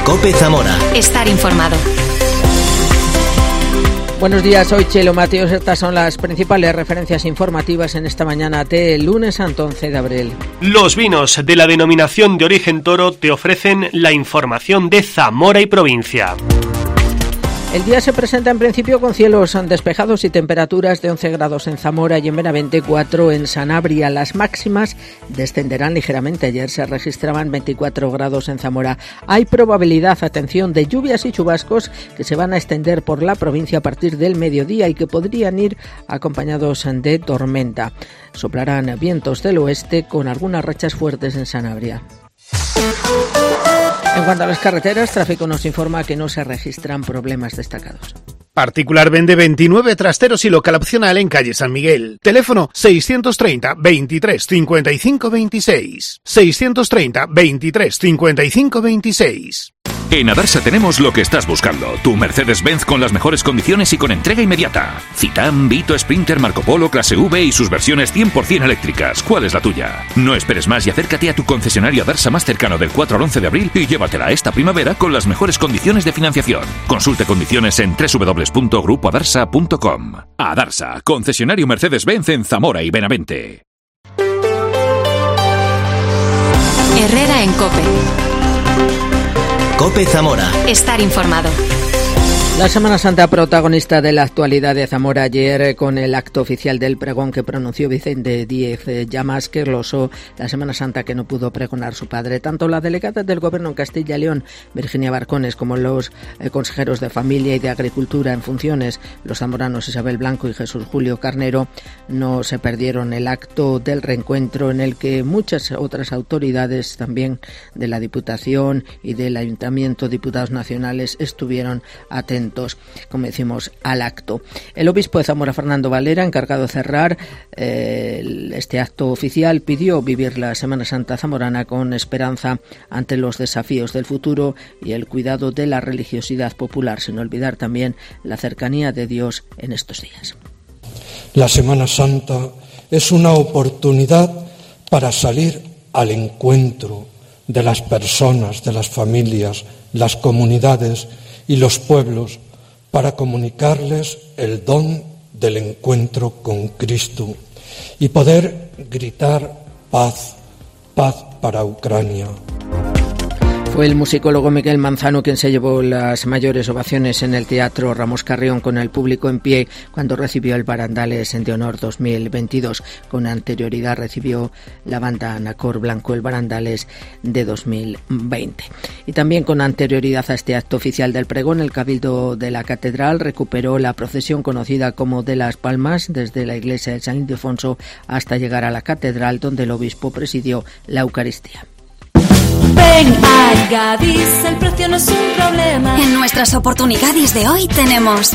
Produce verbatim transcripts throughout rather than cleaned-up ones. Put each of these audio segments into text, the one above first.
COPE Zamora. Estar informado. Buenos días, soy Chelo Mateos. Estas son las principales referencias informativas en esta mañana de lunes santo once de abril. Los vinos de la denominación de origen Toro te ofrecen la información de Zamora y provincia. El día se presenta en principio con cielos despejados y temperaturas de once grados en Zamora y en Benavente, cuatro en Sanabria. Las máximas descenderán ligeramente. Ayer se registraban veinticuatro grados en Zamora. Hay probabilidad, atención, de lluvias y chubascos que se van a extender por la provincia a partir del mediodía y que podrían ir acompañados de tormenta. Soplarán vientos del oeste con algunas rachas fuertes en Sanabria. En cuanto a las carreteras, tráfico nos informa que no se registran problemas destacados. Particular vende veintinueve trasteros y local opcional en calle San Miguel. Teléfono seiscientos treinta, veintitrés, cincuenta y cinco, veintiséis. seiscientos treinta, veintitrés, cincuenta y cinco, veintiséis. En Adarsa tenemos lo que estás buscando. Tu Mercedes-Benz con las mejores condiciones y con entrega inmediata. Citan, Vito, Sprinter, Marco Polo, Clase V y sus versiones cien por ciento eléctricas. ¿Cuál es la tuya? No esperes más y acércate a tu concesionario Adarsa más cercano del cuatro al once de abril y llévatela esta primavera con las mejores condiciones de financiación. Consulte condiciones en doble u doble u doble u punto grupo adarsa punto com. Adarsa, concesionario Mercedes-Benz en Zamora y Benavente. Herrera en COPE. COPE Zamora. Estar informado. La Semana Santa protagonista de la actualidad de Zamora ayer con el acto oficial del pregón que pronunció Vicente Díez Llamas, que glosó la Semana Santa que no pudo pregonar su padre. Tanto la delegada del Gobierno en Castilla y León, Virginia Barcones, como los eh, consejeros de Familia y de Agricultura en funciones, los zamoranos Isabel Blanco y Jesús Julio Carnero, no se perdieron el acto del reencuentro en el que muchas otras autoridades también de la Diputación y del Ayuntamiento, diputados nacionales, estuvieron atentos, como decimos, al acto. El obispo de Zamora, Fernando Valera, encargado de cerrar eh, este acto oficial, pidió vivir la Semana Santa zamorana con esperanza ante los desafíos del futuro y el cuidado de la religiosidad popular, sin olvidar también la cercanía de Dios en estos días. La Semana Santa es una oportunidad para salir al encuentro de las personas, de las familias, las comunidades y los pueblos, para comunicarles el don del encuentro con Cristo y poder gritar paz, paz para Ucrania. Fue el musicólogo Miguel Manzano quien se llevó las mayores ovaciones en el Teatro Ramos Carrión, con el público en pie cuando recibió el Barandales de Honor dos mil veintidós. Con anterioridad recibió la banda Anacor Blanco el Barandales de dos mil veinte. Y también con anterioridad a este acto oficial del pregón, el Cabildo de la Catedral recuperó la procesión conocida como de las Palmas desde la iglesia de San Ildefonso hasta llegar a la Catedral, donde el obispo presidió la Eucaristía. Ven a Gadis, el precio no es un problema. En nuestras oportunidades de hoy tenemos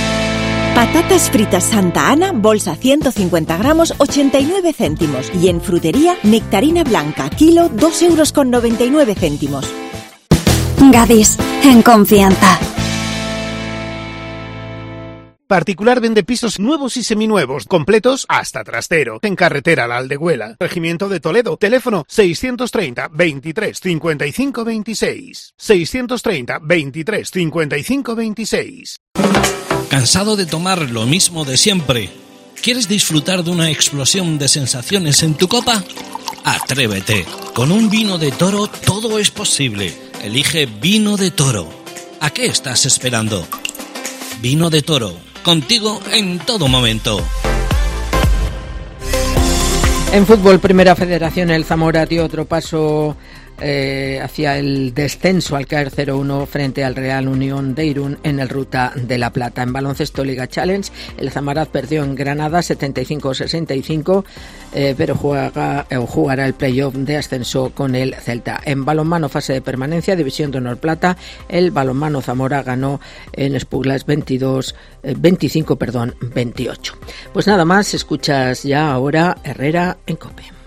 patatas fritas Santa Ana, bolsa ciento cincuenta gramos, ochenta y nueve céntimos. Y en frutería, nectarina blanca, kilo, dos euros con noventa y nueve céntimos. Gadis, en confianza. Particular vende pisos nuevos y seminuevos, completos hasta trastero, en carretera La Aldehuela, Regimiento de Toledo. Teléfono seiscientos treinta, veintitrés, cincuenta y cinco, veintiséis. seiscientos treinta, veintitrés, cincuenta y cinco, veintiséis. ¿Cansado de tomar lo mismo de siempre? ¿Quieres disfrutar de una explosión de sensaciones en tu copa? Atrévete. Con un vino de Toro todo es posible. Elige Vino de Toro. ¿A qué estás esperando? Vino de Toro. Contigo en todo momento. En fútbol, Primera Federación, el Zamora dio otro paso eh, hacia el descenso al caer cero uno frente al Real Unión de Irún en el Ruta de la Plata. En baloncesto Liga Challenge, el Zamaraz perdió en Granada setenta y cinco a sesenta y cinco, eh, pero juega, eh, jugará el playoff de ascenso con el Celta. En balonmano, fase de permanencia, División de Honor Plata, el balonmano Zamora ganó en Espuglas veintidós, eh, veinticinco, perdón, veintiocho. Pues nada más, escuchas ya ahora Herrera en COPE.